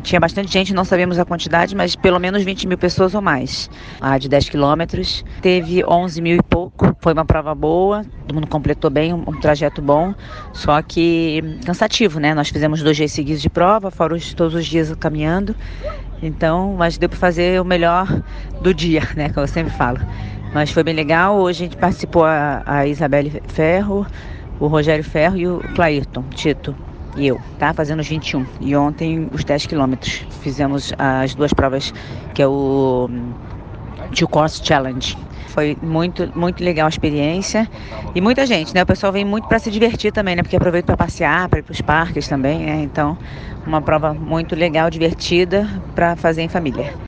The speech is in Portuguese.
tinha bastante gente, não sabemos a quantidade, mas pelo menos 20 mil pessoas ou mais. A de 10 quilômetros teve 11 mil e pouco, foi uma prova boa, todo mundo completou bem, um trajeto bom, só que cansativo, né? Nós fizemos 2 dias seguidos de prova, fora todos os dias caminhando, então, mas deu para fazer o melhor do dia, né? Como eu sempre falo. Mas foi bem legal, hoje a gente participou a Isabelle Ferro, o Rogério Ferro e o Clairton Tito. E eu, tá? Fazendo os 21. E ontem os 10 quilômetros. Fizemos as 2 provas, que é o Two Course Challenge. Foi muito, muito legal a experiência. E muita gente, né? O pessoal vem muito para se divertir também, né? Porque aproveita para passear, para ir para os parques também, né? Então, uma prova muito legal, divertida para fazer em família.